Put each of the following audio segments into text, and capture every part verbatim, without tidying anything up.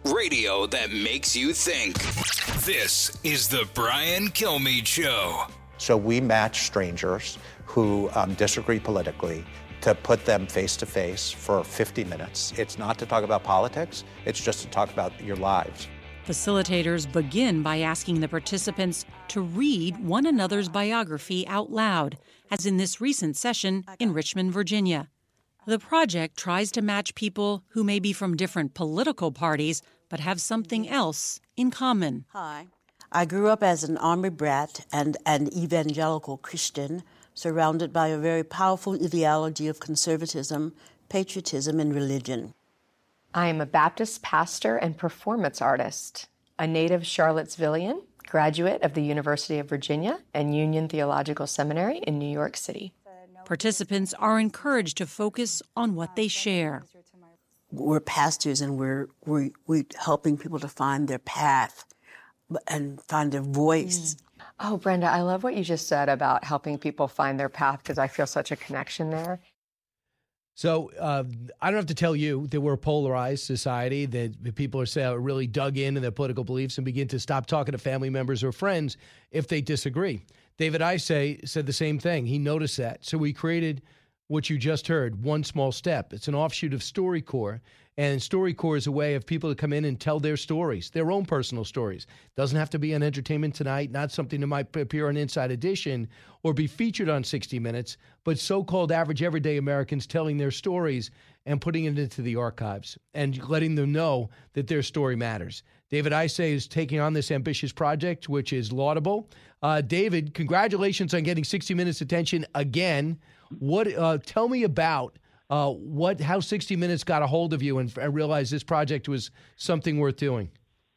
Radio that makes you think. This is the Brian Kilmeade Show. So we match strangers who um, disagree politically to put them face to face for fifty minutes. It's not to talk about politics, it's just to talk about your lives. Facilitators begin by asking the participants to read one another's biography out loud, as in this recent session in Richmond, Virginia. The project tries to match people who may be from different political parties but have something else in common. Hi. I grew up as an army brat and an evangelical Christian, surrounded by a very powerful ideology of conservatism, patriotism, and religion. I am a Baptist pastor and performance artist, a native Charlottesvillian, graduate of the University of Virginia and Union Theological Seminary in New York City. Participants are encouraged to focus on what they share. We're pastors and we're, we're, we're helping people to find their path and find their voice. Mm. Oh, Brenda, I love what you just said about helping people find their path because I feel such a connection there. So uh, I don't have to tell you that we're a polarized society, that people are say, really dug into their political beliefs and begin to stop talking to family members or friends if they disagree. David Isay said the same thing. He noticed that. So we created what you just heard, One Small Step. It's an offshoot of StoryCorps. And StoryCorps is a way of people to come in and tell their stories, their own personal stories. Doesn't have to be on Entertainment Tonight, not something that might appear on Inside Edition or be featured on sixty minutes, but so-called average everyday Americans telling their stories and putting it into the archives and letting them know that their story matters. David Isay is taking on this ambitious project, which is laudable. Uh, David, congratulations on getting sixty minutes attention again. What? Uh, tell me about Uh, what, how sixty minutes got a hold of you and, and realized this project was something worth doing?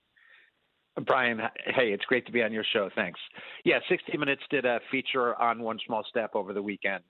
Brian, hey, it's great to be on your show. Thanks. Yeah, sixty minutes did a feature on One Small Step over the weekend.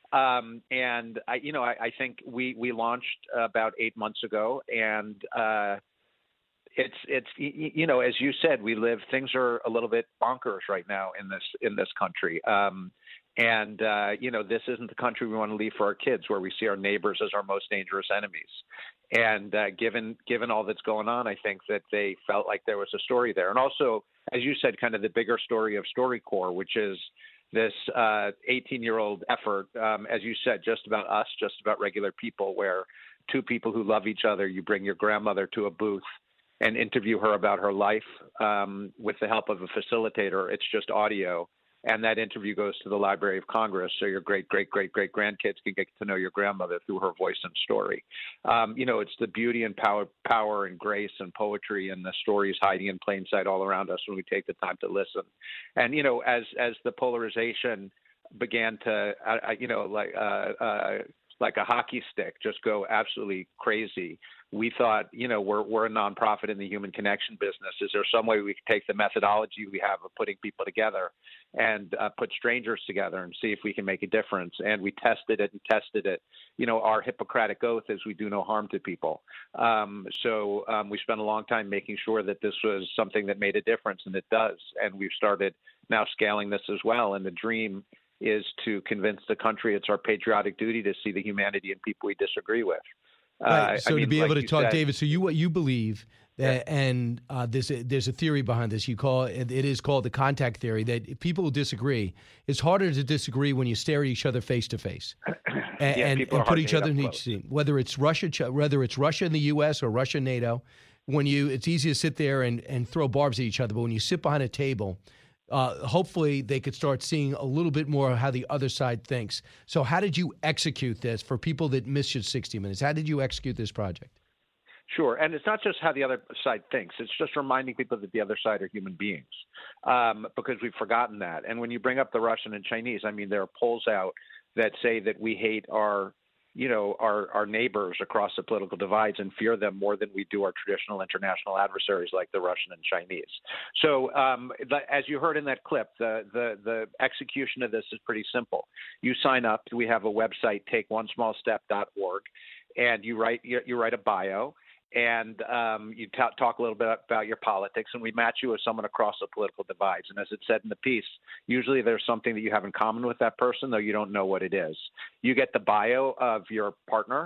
Um, and, I, you know, I, I think we, we launched about eight months ago. And uh, it's, it's you know, as you said, we live, things are a little bit bonkers right now in this, in this country. Um And, uh, you know, this isn't the country we want to leave for our kids, where we see our neighbors as our most dangerous enemies. And uh, given given all that's going on, I think that they felt like there was a story there. And also, as you said, kind of the bigger story of StoryCorps, which is this uh, eighteen-year-old effort, um, as you said, just about us, just about regular people, where two people who love each other, you bring your grandmother to a booth and interview her about her life um, with the help of a facilitator. It's just audio. And that interview goes to the Library of Congress, so your great, great, great, great grandkids can get to know your grandmother through her voice and story. Um, you know, it's the beauty and power, power and grace and poetry and the stories hiding in plain sight all around us when we take the time to listen. And, you know, as as the polarization began to, uh, you know, like uh, uh, like a hockey stick, just go absolutely crazy, we thought, you know, we're we're a nonprofit in the human connection business. Is there some way we could take the methodology we have of putting people together and uh, put strangers together and see if we can make a difference? And we tested it and tested it. You know, our Hippocratic oath is we do no harm to people. Um, so um, we spent a long time making sure that this was something that made a difference, and it does. And we've started now scaling this as well. And the dream is to convince the country it's our patriotic duty to see the humanity in people we disagree with. Right. Uh, so I mean, to be like able to talk, said, David, so you what you believe, that, yeah. and uh, there's a, there's a theory behind this. You call it, it is called the contact theory. That if people who disagree, it's harder to disagree when you stare at each other face to face, and, yeah, and, and put each other in each scene. Whether it's Russia, whether it's Russia and the U S or Russia and NATO, when you it's easy to sit there and and throw barbs at each other. But when you sit behind a table, Uh, hopefully they could start seeing a little bit more of how the other side thinks. So how did you execute this for people that missed your sixty minutes? How did you execute this project? Sure. And it's not just how the other side thinks. It's just reminding people that the other side are human beings, um, because we've forgotten that. And when you bring up the Russian and Chinese, I mean, there are polls out that say that we hate our you know, our, our neighbors across the political divides and fear them more than we do our traditional international adversaries like the Russian and Chinese. So um, the, as you heard in that clip, the, the, the execution of this is pretty simple. You sign up. We have a website, take one small step dot org, and you write, you, you write a bio. And um, you t- talk a little bit about your politics, and we match you with someone across the political divides. And as it said in the piece, usually there's something that you have in common with that person, though you don't know what it is. You get the bio of your partner,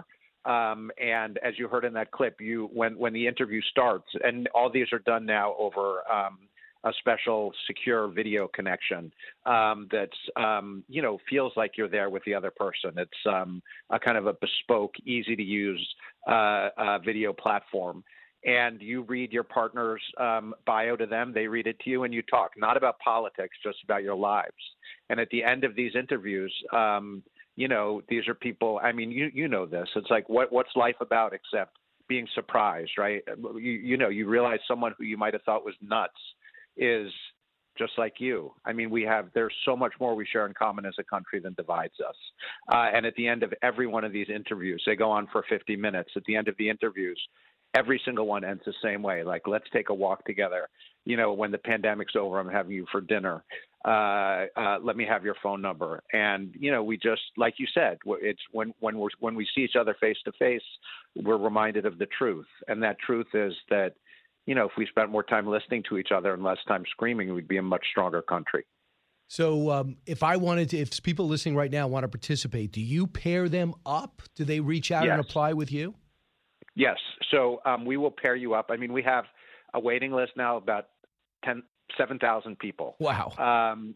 Um, and as you heard in that clip, you when when the interview starts, and all these are done now over um, a special secure video connection um, that's um, you know feels like you're there with the other person. It's um, a kind of a bespoke, easy to use uh, uh, video platform. And you read your partner's um, bio to them, they read it to you, and you talk, not about politics, just about your lives. And at the end of these interviews, um, you know, these are people, I mean, you you know this. It's like, what what's life about except being surprised, right? You, you know, you realize someone who you might have thought was nuts is just like you. I mean, we have, there's so much more we share in common as a country than divides us. Uh, and at the end of every one of these interviews, they go on for fifty minutes. At the end of the interviews, every single one ends the same way. Like, let's take a walk together. You know, when the pandemic's over, I'm having you for dinner. Uh, uh, let me have your phone number. And, you know, we just, like you said, it's when, when we're, when we see each other face to face, we're reminded of the truth. And that truth is that, you know, if we spent more time listening to each other and less time screaming, we'd be a much stronger country. So um, if I wanted to, if people listening right now want to participate, do you pair them up? Do they reach out Yes. and apply with you? Yes. So um, we will pair you up. I mean, we have a waiting list now of about ten, seven thousand people. Wow. Um,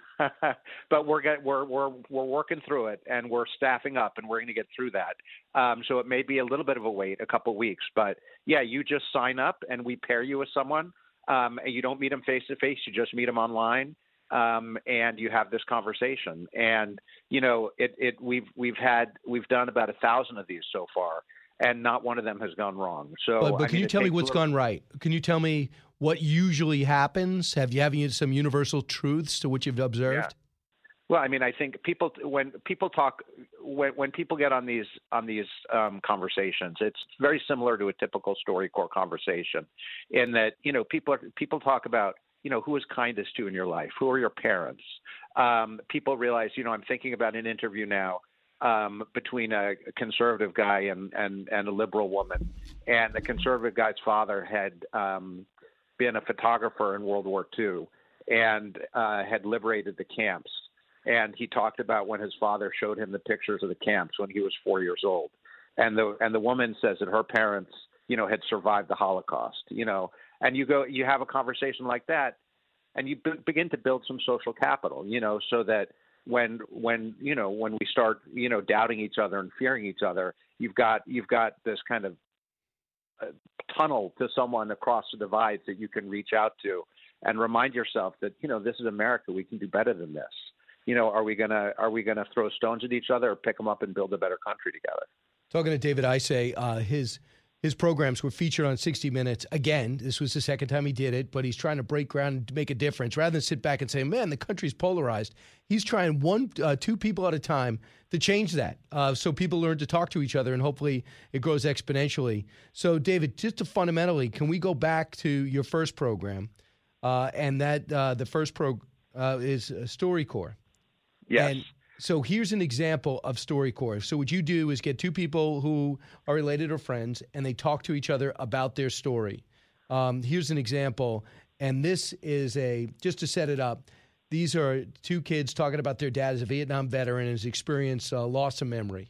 but we're, get, we're we're we're working through it, and we're staffing up, and we're going to get through that. Um, so it may be a little bit of a wait, a couple weeks, but yeah, you just sign up, and we pair you with someone. Um, and you don't meet them face to face; you just meet them online, um, and you have this conversation. And you know, it it we've we've had we've done about a thousand of these so far. And not one of them has gone wrong. So, But, but I can mean, you it tell me takes what's a little- gone right? Can you tell me what usually happens? Have you having some universal truths to which you've observed? Yeah. Well, I mean, I think people when people talk when when people get on these on these um, conversations, it's very similar to a typical StoryCorps conversation, in that you know people people talk about you know who is kindest to you in your life, who are your parents. Um, people realize you know I'm thinking about an interview now. Um, between a conservative guy and, and, and a liberal woman. And the conservative guy's father had um, been a photographer in World War Two and uh, had liberated the camps. And he talked about when his father showed him the pictures of the camps when he was four years old. And the and the woman says that her parents, you know, had survived the Holocaust, you know. And you go, you have a conversation like that, and you be- begin to build some social capital, you know, so that when when you know when we start you know doubting each other and fearing each other, you've got you've got this kind of uh, tunnel to someone across the divides that you can reach out to and remind yourself that you know this is America, we can do better than this. You know, are we gonna are we gonna throw stones at each other or pick them up and build a better country together? Talking to David Isay, uh, his his programs were featured on sixty minutes. Again, this was the second time he did it, but he's trying to break ground and make a difference. Rather than sit back and say, man, the country's polarized, he's trying one, uh, two people at a time to change that uh, so people learn to talk to each other, and hopefully it grows exponentially. So, David, just to fundamentally, can we go back to your first program? Uh, and that uh, the first pro uh, is uh, StoryCorps. Yes. And so here's an example of StoryCorps. So what you do is get two people who are related or friends, and they talk to each other about their story. Um, here's an example, and this is a, just to set it up, these are two kids talking about their dad as a Vietnam veteran and his experience uh, loss of memory.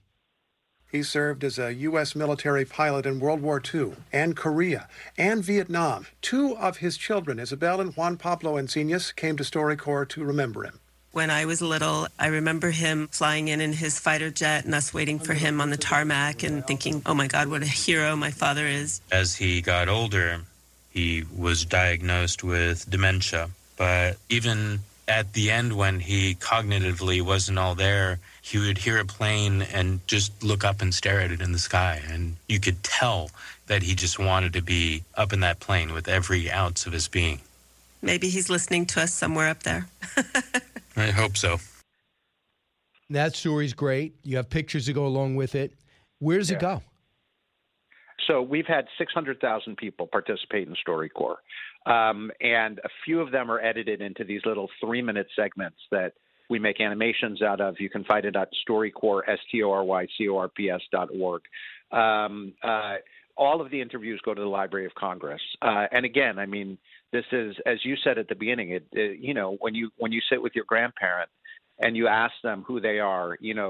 He served as a U S military pilot in World War Two and Korea and Vietnam. Two of his children, Isabel and Juan Pablo Encinas, came to StoryCorps to remember him. When I was little, I remember him flying in in his fighter jet and us waiting for him on the tarmac and thinking, oh my God, what a hero my father is. As he got older, he was diagnosed with dementia. But even at the end, when he cognitively wasn't all there, he would hear a plane and just look up and stare at it in the sky. And you could tell that he just wanted to be up in that plane with every ounce of his being. Maybe he's listening to us somewhere up there. I hope so. That story's great. You have pictures to go along with it. Where does Yeah. it go? So we've had six hundred thousand people participate in StoryCorps, um, and a few of them are edited into these little three-minute segments that we make animations out of. You can find it at StoryCorps, S T O R Y C O R P S dot org. Um, uh, all of the interviews go to the Library of Congress. Uh, and again, I mean, this is, as you said at the beginning, it, it, you know, when you when you sit with your grandparent and you ask them who they are, you know,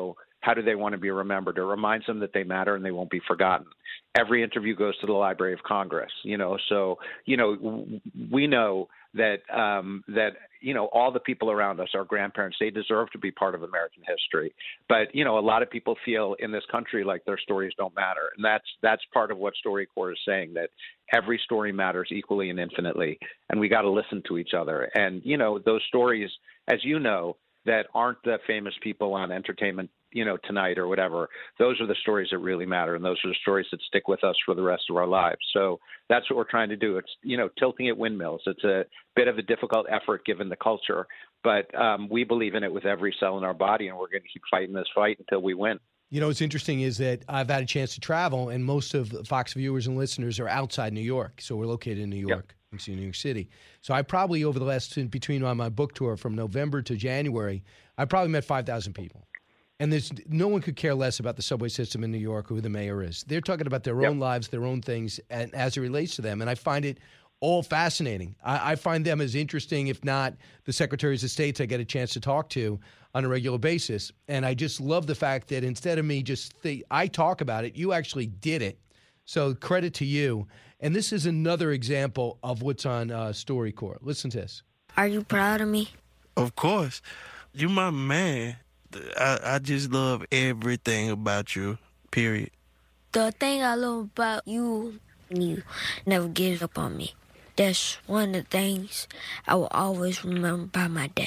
how do they want to be remembered? It reminds them that they matter and they won't be forgotten. Every interview goes to the Library of Congress, you know, so, you know, we know that, um, that, you know, all the people around us, our grandparents, they deserve to be part of American history. But, you know, a lot of people feel in this country like their stories don't matter. And that's that's part of what StoryCorps is saying, that every story matters equally and infinitely. And we got to listen to each other. And, you know, those stories, as you know, that aren't the famous people on Entertainment, you know, Tonight or whatever, those are the stories that really matter. And those are the stories that stick with us for the rest of our lives. So that's what we're trying to do. It's, you know, tilting at windmills. It's a bit of a difficult effort given the culture, but um, we believe in it with every cell in our body, and we're going to keep fighting this fight until we win. You know, what's interesting is that I've had a chance to travel, and most of Fox viewers and listeners are outside New York. So we're located in New York, yep. in New York City. So I probably, over the last, between on my book tour from November to January, I probably met five thousand people. And there's no one could care less about the subway system in New York or who the mayor is. They're talking about their yep. own lives, their own things, and as it relates to them. And I find it all fascinating. I, I find them as interesting, if not the secretaries of states I get a chance to talk to on a regular basis. And I just love the fact that instead of me just th- I talk about it, you actually did it. So credit to you. And this is another example of what's on uh, StoryCorps. Listen to this. Are you proud of me? Of course. You my man. I, I just love everything about you, period. The thing I love about you, you never give up on me. That's one of the things I will always remember about my dad.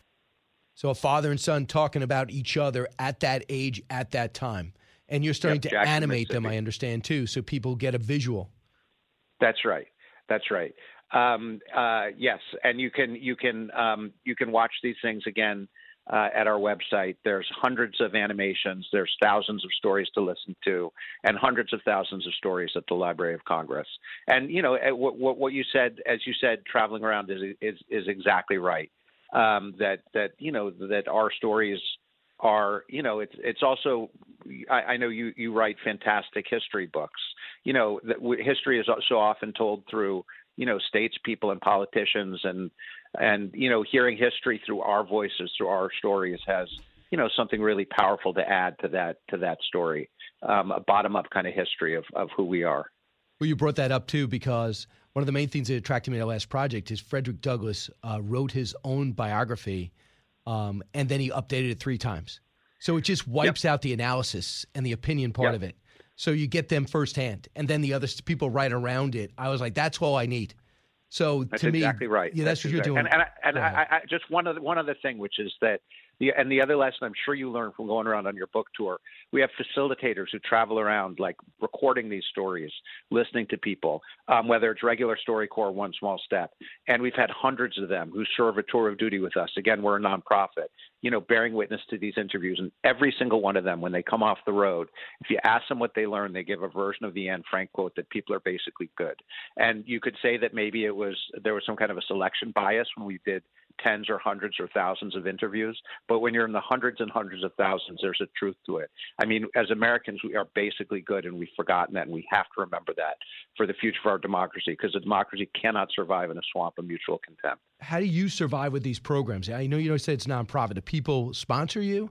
So a father and son talking about each other at that age, at that time. And you're starting yep, to Jackson, animate them, I understand, too, so people get a visual. That's right. That's right. Um, uh, yes, and you can you can um, you can watch these things again uh, at our website. There's hundreds of animations. There's thousands of stories to listen to, and hundreds of thousands of stories at the Library of Congress. And you know what, what, what you said, as you said, traveling around is is, is exactly right. Um, that that you know that our stories are, you know, it's it's also, I, I know you, you write fantastic history books. You know, that history is so often told through, you know, statespeople and politicians, and and you know, hearing history through our voices, through our stories, has, you know, something really powerful to add to that to that story, um, a bottom up kind of history of of who we are. Well, you brought that up too, because one of the main things that attracted me to the last project is Frederick Douglass uh, wrote his own biography. Um, and then he updated it three times. So it just wipes yep. out the analysis and the opinion part yep. of it. So you get them firsthand. And then the other people right around it. I was like, that's all I need. So that's to me, exactly right. Yeah, that's, that's what exactly. you're doing. And, and, and I, I, just one other, one other thing, which is that, the, and the other lesson I'm sure you learned from going around on your book tour, we have facilitators who travel around, like recording these stories, listening to people, um, whether it's regular StoryCorps, One Small Step. And we've had hundreds of them who serve a tour of duty with us. Again, we're a nonprofit, you know, bearing witness to these interviews. And every single one of them, when they come off the road, if you ask them what they learned, they give a version of the Anne Frank quote that people are basically good. And you could say that maybe it was, there was some kind of a selection bias when we did tens or hundreds or thousands of interviews. But when you're in the hundreds and hundreds of thousands, there's a truth to it. I mean, as Americans, we are basically good, and we've forgotten that, and we have to remember that for the future of our democracy, because a democracy cannot survive in a swamp of mutual contempt. How do you survive with these programs? I know you don't say it's nonprofit. Do people sponsor you?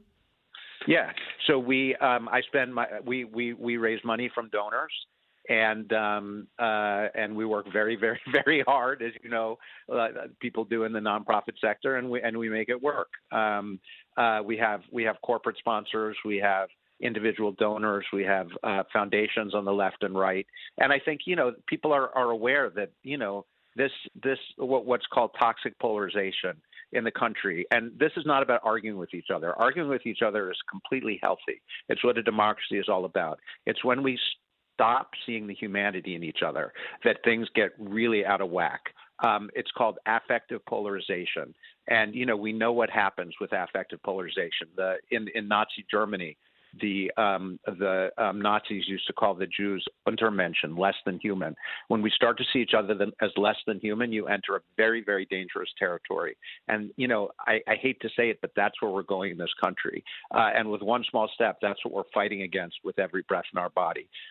Yeah. So we, um, I spend my, we, we, we raise money from donors. And um, uh, and we work very, very, very hard, as you know, uh, people do in the nonprofit sector, and we and we make it work. Um, uh, we have we have corporate sponsors, we have individual donors, we have uh, foundations on the left and right, and I think you know people are, are aware that you know this this what, what's called toxic polarization in the country, and this is not about arguing with each other. Arguing with each other is completely healthy. It's what a democracy is all about. It's when we stop seeing the humanity in each other that things get really out of whack. Um, it's called affective polarization. And, you know, we know what happens with affective polarization. The, in, in Nazi Germany, the um, the um, Nazis used to call the Jews Untermenschen, less than human. When we start to see each other than, as less than human, you enter a very, very dangerous territory. And, you know, I, I hate to say it, but that's where we're going in this country. Uh, and with One Small Step, that's what we're fighting against with every breath in our body.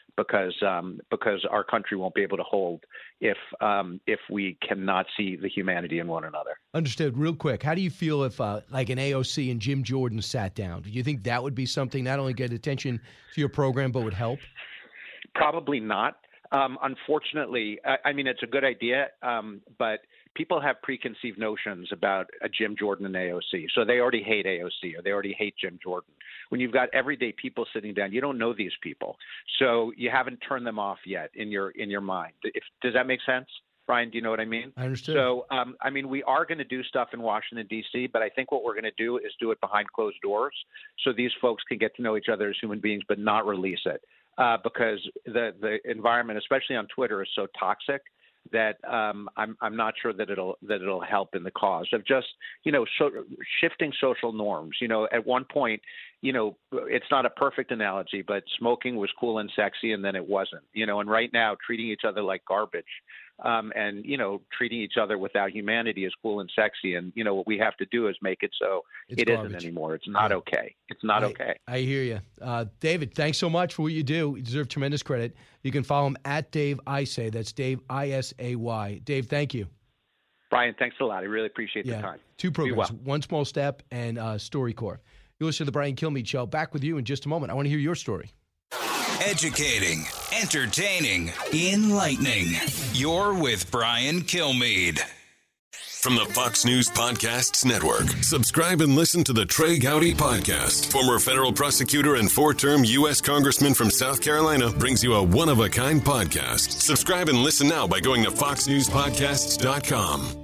because um, because our country won't be able to hold if um, if we cannot see the humanity in one another. Understood. Real quick, how do you feel if uh, like an A O C and Jim Jordan sat down? Do you think that would be something not only get attention to your program but would help? Probably not. Um, unfortunately, I, I mean, it's a good idea, um, but people have preconceived notions about a Jim Jordan and A O C. So they already hate A O C or they already hate Jim Jordan. When you've got everyday people sitting down, you don't know these people. So you haven't turned them off yet in your in your mind. If, does that make sense? Brian, do you know what I mean? I understand. So, um, I mean, we are going to do stuff in Washington, D C, but I think what we're going to do is do it behind closed doors so these folks can get to know each other as human beings but not release it. Uh, because the, the environment, especially on Twitter, is so toxic that um, I'm I'm not sure that it'll that it'll help in the cause of just you know so, shifting social norms. You know, at one point, you know, it's not a perfect analogy, but smoking was cool and sexy, and then it wasn't. You know, and right now, treating each other like garbage, um, and you know, treating each other without humanity is cool and sexy. And you know, what we have to do is make it so it's it garbage. isn't anymore. It's not yeah. okay. It's not I, okay. I hear you, uh, David. Thanks so much for what you do. You deserve tremendous credit. You can follow him at Dave Isay. That's Dave I S A Y. Dave, thank you. Brian, thanks a lot. I really appreciate yeah. the time. Two programs, well. One Small Step and uh, StoryCorps. You listen to the Brian Kilmeade Show. Back with you in just a moment. I want to hear your story. Educating, entertaining, enlightening. You're with Brian Kilmeade. From the Fox News Podcasts Network, subscribe and listen to the Trey Gowdy Podcast. Former federal prosecutor and four-term U S Congressman from South Carolina brings you a one-of-a-kind podcast. Subscribe and listen now by going to fox news podcasts dot com.